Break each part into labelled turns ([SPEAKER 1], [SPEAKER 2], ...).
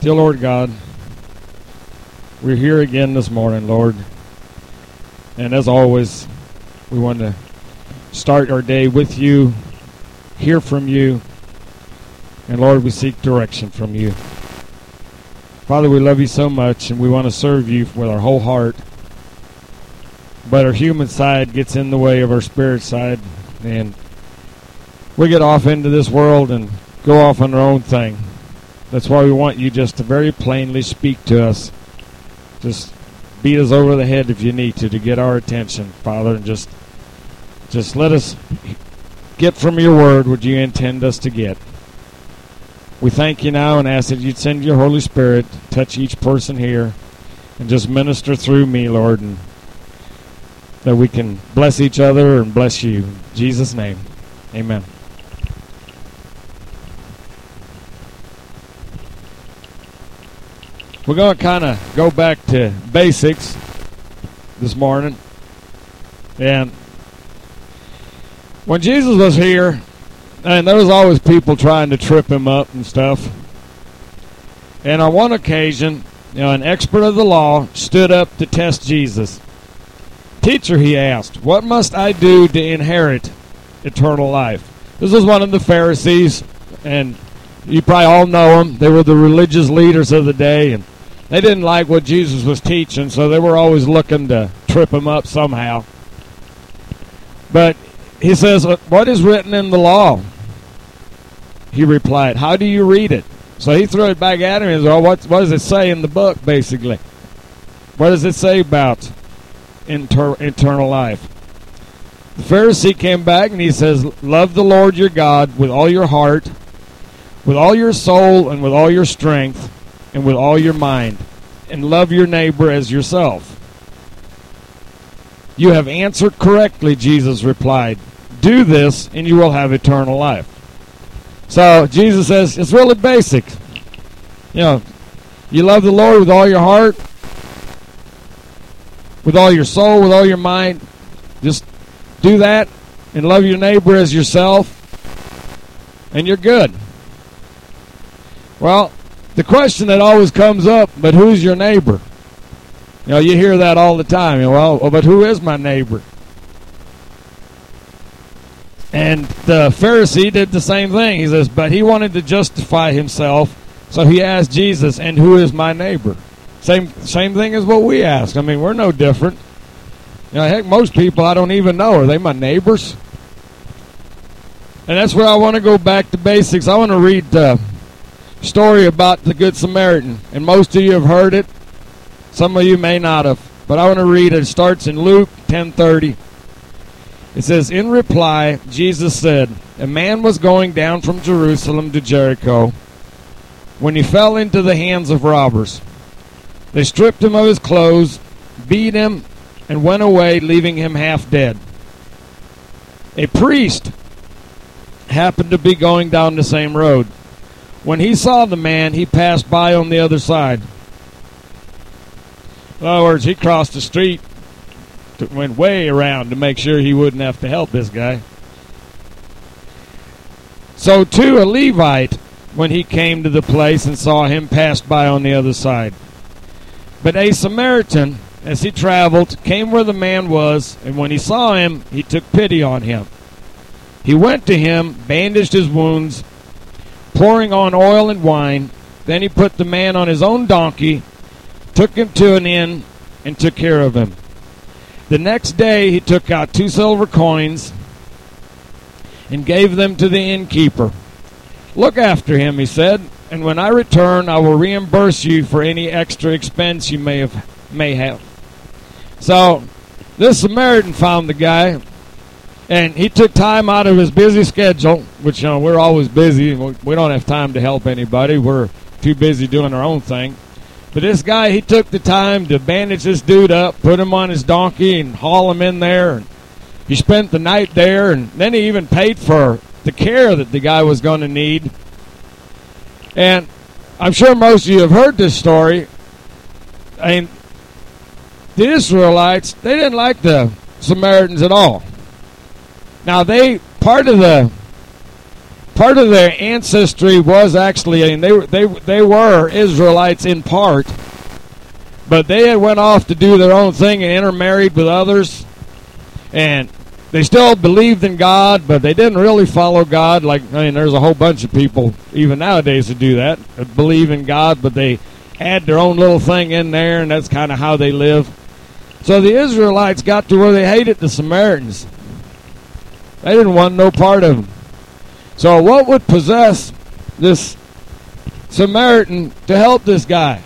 [SPEAKER 1] Dear Lord God, we're here again this morning, Lord. And as always, we want to start our day with you, hear from you, and Lord, we seek direction from you. Father, we love you so much, and we want to serve you with our whole heart. But our human side gets in the way of our spirit side, and we get off into this world and go off on our own thing. That's why we want you just to very plainly speak to us. Just beat us over the head if you need to get our attention, Father, and just let us get from your word what you intend us to get. We thank you now and ask that you'd send your Holy Spirit to touch each person here and just minister through me, Lord, and that we can bless each other and bless you. In Jesus' name, amen. We're going to kind of go back to basics this morning. And when Jesus was here, and there was always people trying to trip him up and stuff. And on one occasion, an expert of the law stood up to test Jesus. "Teacher," he asked, "what must I do to inherit eternal life?" This was one of the Pharisees, and you probably all know them. They were the religious leaders of the day, and they didn't like what Jesus was teaching, so they were always looking to trip him up somehow. But he says, "What is written in the law?" He replied, "How do you read it?" So he threw it back at him and said, "Oh, what does it say in the book, basically? What does it say about eternal life?" The Pharisee came back and he says, "Love the Lord your God with all your heart, with all your soul, and with all your strength, and with all your mind, and love your neighbor as yourself." "You have answered correctly," Jesus replied. "Do this, and you will have eternal life." So Jesus says, it's really basic. You love the Lord with all your heart, with all your soul, with all your mind. Just do that, and love your neighbor as yourself, and you're good. Well, the question that always comes up, but who's your neighbor? You hear that all the time. But who is my neighbor? And the Pharisee did the same thing. He says, but he wanted to justify himself, so he asked Jesus, "And who is my neighbor?" Same thing as what we ask. I mean, we're no different. Heck, most people I don't even know. Are they my neighbors? And that's where I want to go back to basics. I want to read the story about the Good Samaritan. And most of you have heard it. Some of you may not have. But I want to read it. It starts in Luke 10:30. It says, "In reply, Jesus said, a man was going down from Jerusalem to Jericho when he fell into the hands of robbers. They stripped him of his clothes, beat him, and went away, leaving him half dead. A priest happened to be going down the same road. When he saw the man, he passed by on the other side." In other words, he crossed the street, went way around to make sure he wouldn't have to help this guy. "So too a Levite, when he came to the place and saw him, passed by on the other side. But a Samaritan, as he traveled, came where the man was, and when he saw him, he took pity on him. He went to him, bandaged his wounds, pouring on oil and wine. Then he put the man on his own donkey, took him to an inn, and took care of him. The next day he took out 2 silver coins and gave them to the innkeeper. 'Look after him,' he said, 'and when I return, I will reimburse you for any extra expense you may have.' So this Samaritan found the guy, and he took time out of his busy schedule, which we're always busy. We don't have time to help anybody. We're too busy doing our own thing. But this guy, he took the time to bandage this dude up, put him on his donkey, and haul him in there. And he spent the night there, and then he even paid for the care that the guy was going to need. And I'm sure most of you have heard this story. And the Israelites, they didn't like the Samaritans at all. Now, part of the part of their ancestry was actually, and they were Israelites in part, but they had went off to do their own thing and intermarried with others, and they still believed in God, but they didn't really follow God. There's a whole bunch of people even nowadays that do that believe in God, but they add their own little thing in there, and that's kind of how they live. So the Israelites got to where they hated the Samaritans. They didn't want no part of them. So what would possess this Samaritan to help this guy?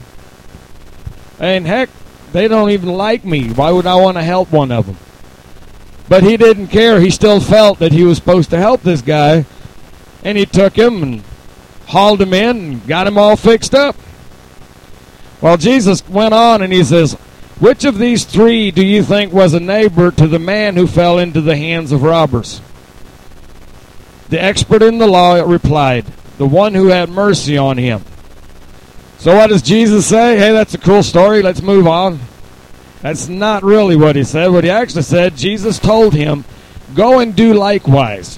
[SPEAKER 1] And heck, they don't even like me. Why would I want to help one of them? But he didn't care. He still felt that he was supposed to help this guy. And he took him and hauled him in and got him all fixed up. Well, Jesus went on and he says, which of these three do you think was a neighbor to the man who fell into the hands of robbers? The expert in the law replied, the one who had mercy on him. So what does Jesus say? Hey, that's a cool story. Let's move on. That's not really what he said. What he actually said, Jesus told him, go and do likewise.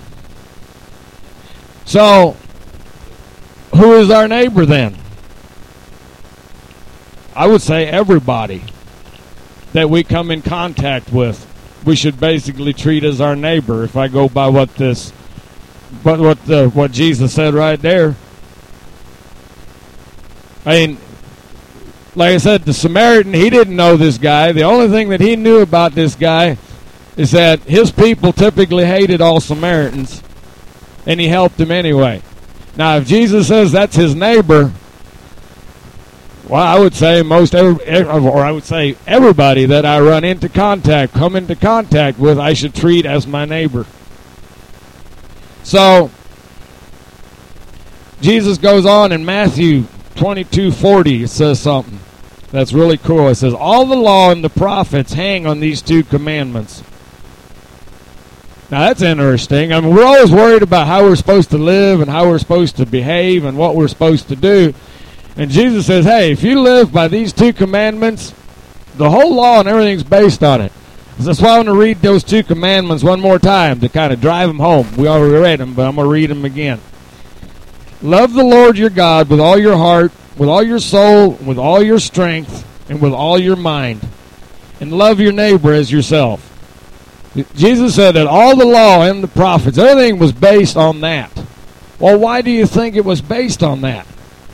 [SPEAKER 1] So, who is our neighbor then? I would say everybody that we come in contact with, we should basically treat as our neighbor. If I go by what Jesus said right there. I mean, like I said, the Samaritan, he didn't know this guy. The only thing that he knew about this guy is that his people typically hated all Samaritans, and he helped them anyway. Now, if Jesus says that's his neighbor, well, I would say everybody that I come into contact with, I should treat as my neighbor. So, Jesus goes on in Matthew 22:40, it says something that's really cool. It says, all the law and the prophets hang on these two commandments. Now that's interesting. I mean, we're always worried about how we're supposed to live and how we're supposed to behave and what we're supposed to do. And Jesus says, hey, if you live by these two commandments, the whole law and everything's based on it. That's why I want to read those two commandments one more time to kind of drive them home. We already read them, but I'm going to read them again. Love the Lord your God with all your heart, with all your soul, with all your strength, and with all your mind. And love your neighbor as yourself. Jesus said that all the law and the prophets, everything was based on that. Well, why do you think it was based on that?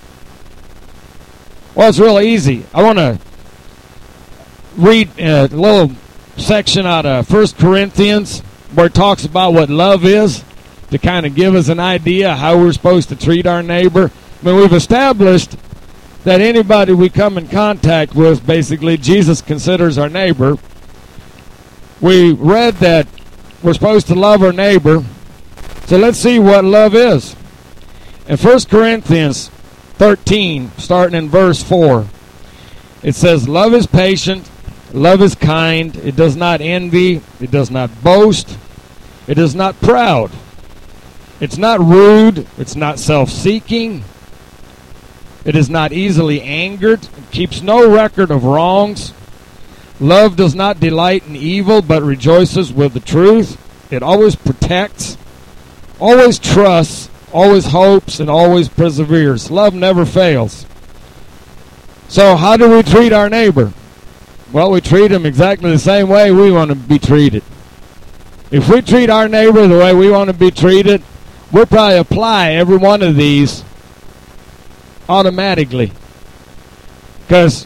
[SPEAKER 1] Well, it's real easy. I want to read a little section out of 1 Corinthians where it talks about what love is, to kind of give us an idea how we're supposed to treat our neighbor. I mean, we've established that anybody we come in contact with, basically, Jesus considers our neighbor. We read that we're supposed to love our neighbor. So let's see what love is. In 1 Corinthians 13, starting in verse 4, it says, love is patient, love is kind, it does not envy, it does not boast, it is not proud. It's not rude. It's not self-seeking. It is not easily angered. It keeps no record of wrongs. Love does not delight in evil, but rejoices with the truth. It always protects, always trusts, always hopes, and always perseveres. Love never fails. So how do we treat our neighbor? Well, we treat him exactly the same way we want to be treated. If we treat our neighbor the way we want to be treated, we'll probably apply every one of these automatically. Because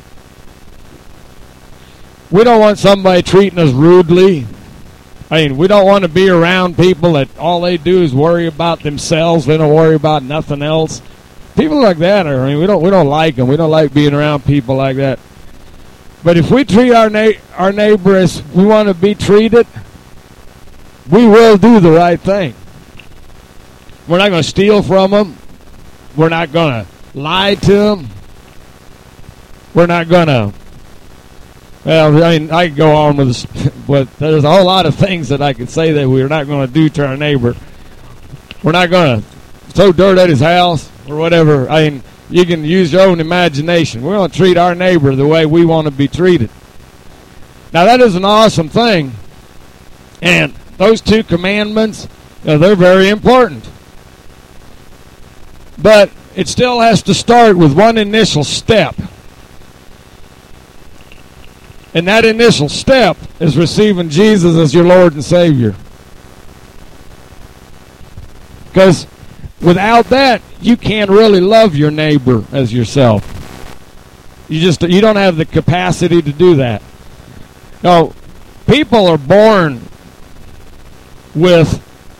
[SPEAKER 1] we don't want somebody treating us rudely. I mean, we don't want to be around people that all they do is worry about themselves. They don't worry about nothing else. People like that, we don't like them. We don't like being around people like that. But if we treat our neighbor as we want to be treated, we will do the right thing. We're not going to steal from them. We're not going to lie to them. We're not going to... Well, I mean, I could go on with this, but there's a whole lot of things that I could say that we're not going to do to our neighbor. We're not going to throw dirt at his house or whatever. I mean, you can use your own imagination. We're going to treat our neighbor the way we want to be treated. Now, that is an awesome thing. And those two commandments, they're very important. But it still has to start with one initial step. And that initial step is receiving Jesus as your Lord and Savior. Because without that, you can't really love your neighbor as yourself. You don't have the capacity to do that. No, people are born with,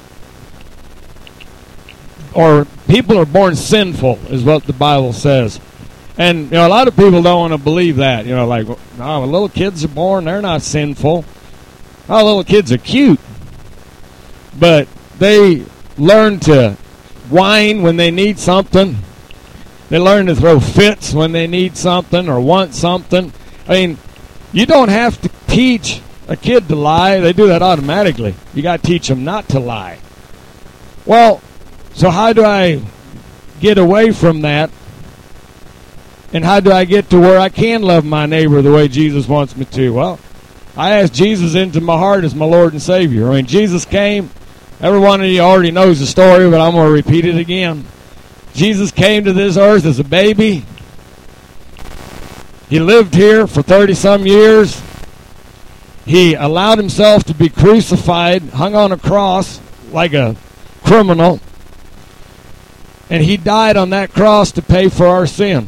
[SPEAKER 1] or people are born sinful, is what the Bible says. And a lot of people don't want to believe that. Like, no, when little kids are born, they're not sinful. Oh, little kids are cute. But they learn to whine when they need something. They learn to throw fits when they need something or want something. I mean, you don't have to teach a kid to lie. They do that automatically. You got to teach them not to lie. Well, so how do I get away from that? And how do I get to where I can love my neighbor the way Jesus wants me to? Well, I asked Jesus into my heart as my Lord and Savior. I mean, Jesus came. Every one of you already knows the story, but I'm going to repeat it again. Jesus came to this earth as a baby. He lived here for 30-some years. He allowed himself to be crucified, hung on a cross like a criminal. And he died on that cross to pay for our sin.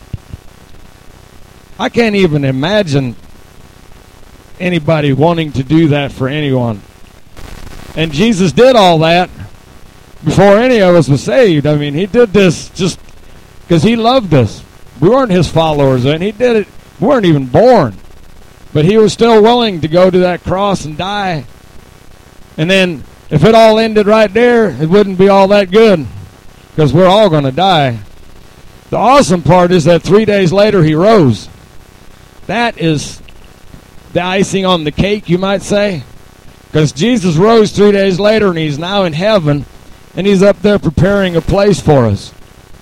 [SPEAKER 1] I can't even imagine anybody wanting to do that for anyone. And Jesus did all that before any of us was saved. I mean, he did this just because he loved us. We weren't his followers, and he did it. We weren't even born. But he was still willing to go to that cross and die. And then if it all ended right there, it wouldn't be all that good because we're all going to die. The awesome part is that 3 days later he rose. That is the icing on the cake, you might say. Because Jesus rose 3 days later, and he's now in heaven, and he's up there preparing a place for us.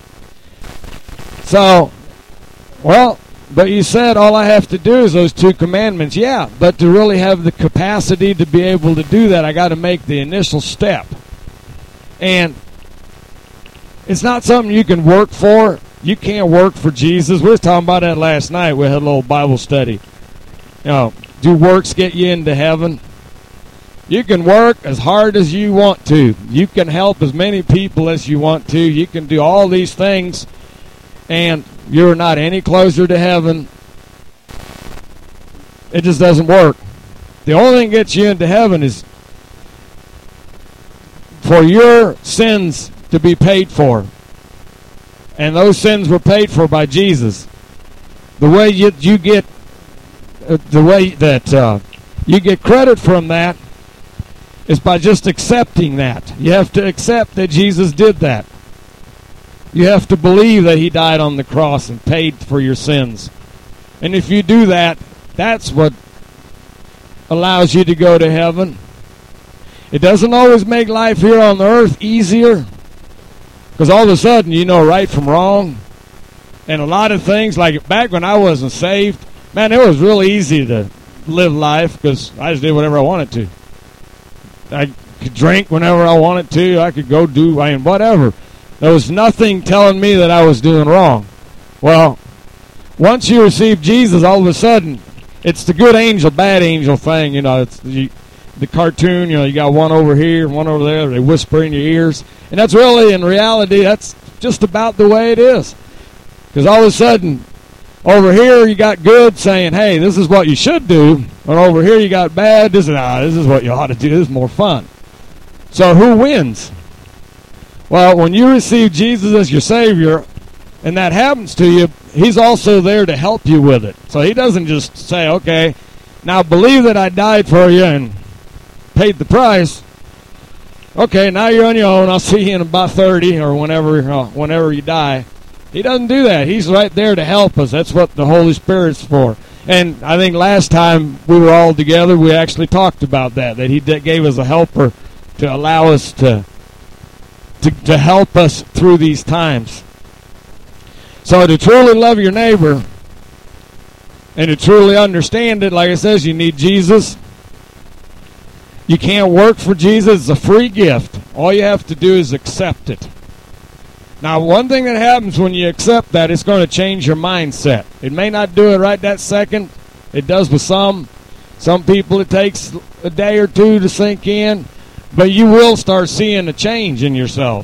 [SPEAKER 1] So, well, but you said all I have to do is those 2 commandments. Yeah, but to really have the capacity to be able to do that, I got to make the initial step. And it's not something you can work for. You can't work for Jesus. We were talking about that last night. We had a little Bible study. Do works get you into heaven? You can work as hard as you want to. You can help as many people as you want to. You can do all these things, and you're not any closer to heaven. It just doesn't work. The only thing that gets you into heaven is for your sins to be paid for. And those sins were paid for by Jesus. The way you get you get credit from that is by just accepting that. You have to accept that Jesus did that. You have to believe that he died on the cross and paid for your sins. And if you do that, that's what allows you to go to heaven. It doesn't always make life here on the earth easier. Because all of a sudden, you know right from wrong. And a lot of things, like back when I wasn't saved, man, it was really easy to live life because I just did whatever I wanted to. I could drink whenever I wanted to. I could go do whatever. There was nothing telling me that I was doing wrong. Well, once you receive Jesus, all of a sudden, it's the good angel, bad angel thing. It's the cartoon, you got one over here, one over there. They whisper in your ears. And that's really, in reality, that's just about the way it is. Because all of a sudden, over here you got good saying, hey, this is what you should do. And over here you got bad, this is what you ought to do. This is more fun. So who wins? Well, when you receive Jesus as your Savior, and that happens to you, he's also there to help you with it. So he doesn't just say, okay, now believe that I died for you and paid the price. Okay, now you're on your own. I'll see you in about 30 or whenever you die. He doesn't do that. He's right there to help us. That's what the Holy Spirit's for. And I think last time we were all together, we actually talked about that he gave us a helper to allow us to help us through these times. So to truly love your neighbor and to truly understand it, like it says, you need Jesus. You can't work for Jesus. It's a free gift. All you have to do is accept it. Now, one thing that happens when you accept that, it's going to change your mindset. It may not do it right that second. It does with some. Some people it takes a day or two to sink in. But you will start seeing a change in yourself.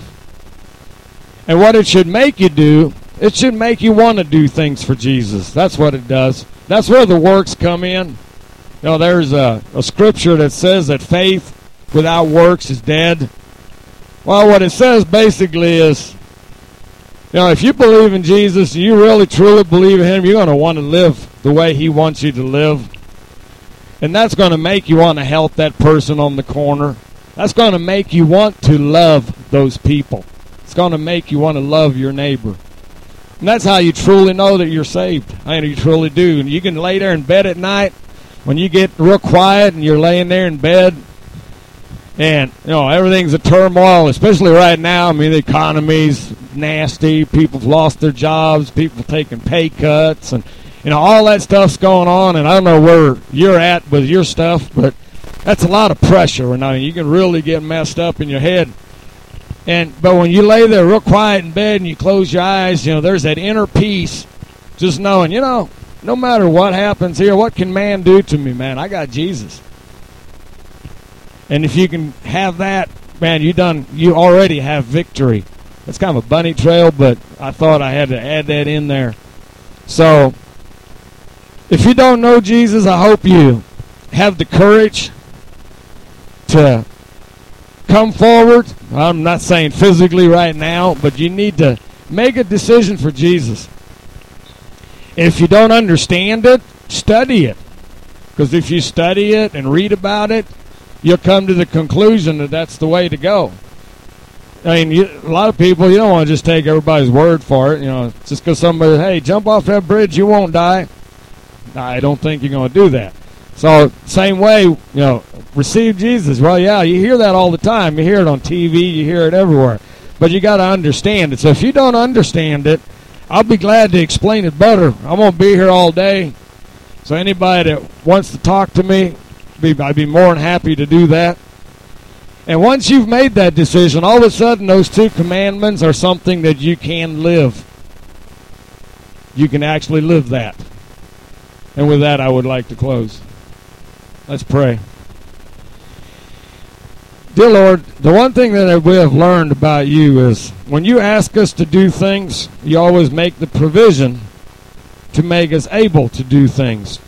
[SPEAKER 1] And what it should make you do, it should make you want to do things for Jesus. That's what it does. That's where the works come in. You know, there's a scripture that says that faith without works is dead. Well, what it says basically is, you know, if you believe in Jesus, you really truly believe in Him, you're going to want to live the way He wants you to live. And that's going to make you want to help that person on the corner. That's going to make you want to love those people. It's going to make you want to love your neighbor. And that's how you truly know that you're saved. I mean, you truly do. And you can lay there in bed at night when you get real quiet and you're laying there in bed and, you know, everything's a turmoil, especially right now. I mean, the economy's nasty. People have lost their jobs. People taking pay cuts. And, you know, all that stuff's going on. And I don't know where you're at with your stuff, but that's a lot of pressure. And I mean, you can really get messed up in your head. But when you lay there real quiet in bed and you close your eyes, you know, there's that inner peace, just knowing, you know, no matter what happens here, what can man do to me, man? I got Jesus. And if you can have that, man, you already have victory. It's kind of a bunny trail, but I thought I had to add that in there. So, if you don't know Jesus, I hope you have the courage to come forward. I'm not saying physically right now, but you need to make a decision for Jesus. If you don't understand it, study it. Because if you study it and read about it, you'll come to the conclusion that that's the way to go. I mean, a lot of people, you don't want to just take everybody's word for it. You know, just because somebody, hey, jump off that bridge, you won't die. I don't think you're going to do that. So, same way, you know, receive Jesus. Well, yeah, you hear that all the time. You hear it on TV. You hear it everywhere. But you got to understand it. So if you don't understand it, I'll be glad to explain it better. I'm going to be here all day. So anybody that wants to talk to me, I'd be more than happy to do that. And once you've made that decision, all of a sudden those 2 commandments are something that you can live. You can actually live that. And with that, I would like to close. Let's pray. Dear Lord, the one thing that we have learned about you is when you ask us to do things, you always make the provision to make us able to do things.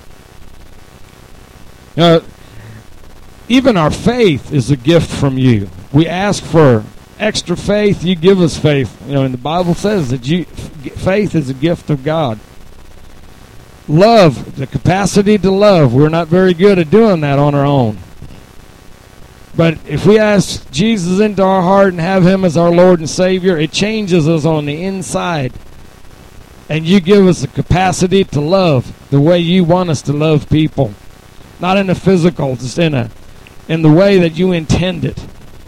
[SPEAKER 1] You know, even our faith is a gift from you. We ask for extra faith, you give us faith. You know, and the Bible says that faith is a gift of God. Love, the capacity to love, we're not very good at doing that on our own. But if we ask Jesus into our heart and have Him as our Lord and Savior, it changes us on the inside. And you give us the capacity to love the way you want us to love people. Not in the physical, just in the way that you intend it.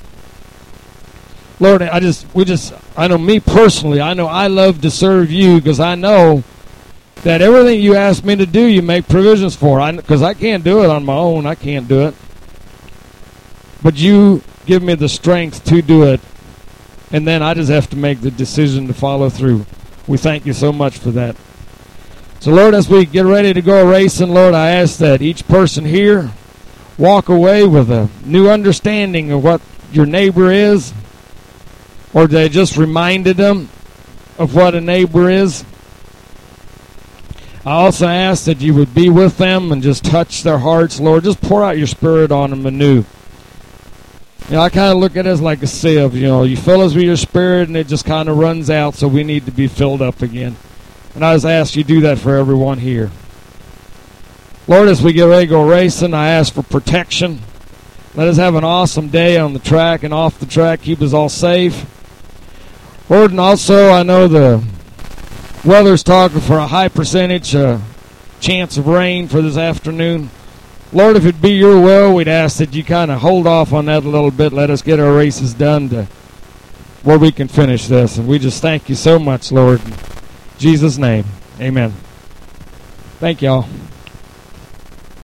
[SPEAKER 1] Lord, I know me personally, I know I love to serve you because I know that everything you ask me to do, you make provisions for. Because I can't do it on my own. I can't do it. But you give me the strength to do it. And then I just have to make the decision to follow through. We thank you so much for that. So, Lord, as we get ready to go racing, Lord, I ask that each person here walk away with a new understanding of what your neighbor is. Or they just reminded them of what a neighbor is. I also ask that you would be with them and just touch their hearts, Lord. Just pour out your Spirit on them anew. You know, I kind of look at it as like a sieve. You know, you fill us with your Spirit and it just kind of runs out, so we need to be filled up again. And I just ask you do that for everyone here. Lord, as we get ready to go racing, I ask for protection. Let us have an awesome day on the track and off the track. Keep us all safe. Lord, and also I know the weather's talking for a high percentage chance of rain for this afternoon. Lord, if it be your will, we'd ask that you kind of hold off on that a little bit. Let us get our races done to where we can finish this. And we just thank you so much, Lord. In Jesus' name, amen. Thank y'all.